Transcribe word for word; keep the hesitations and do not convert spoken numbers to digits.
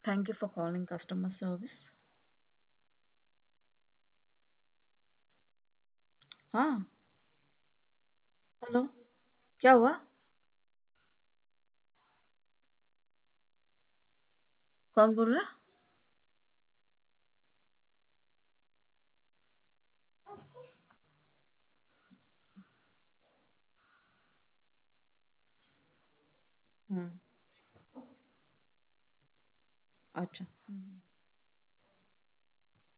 Thank you for calling customer service. हाँ, hello. क्या हुआ? कौन बोल रहा? हम्म। अच्छा। हम्म।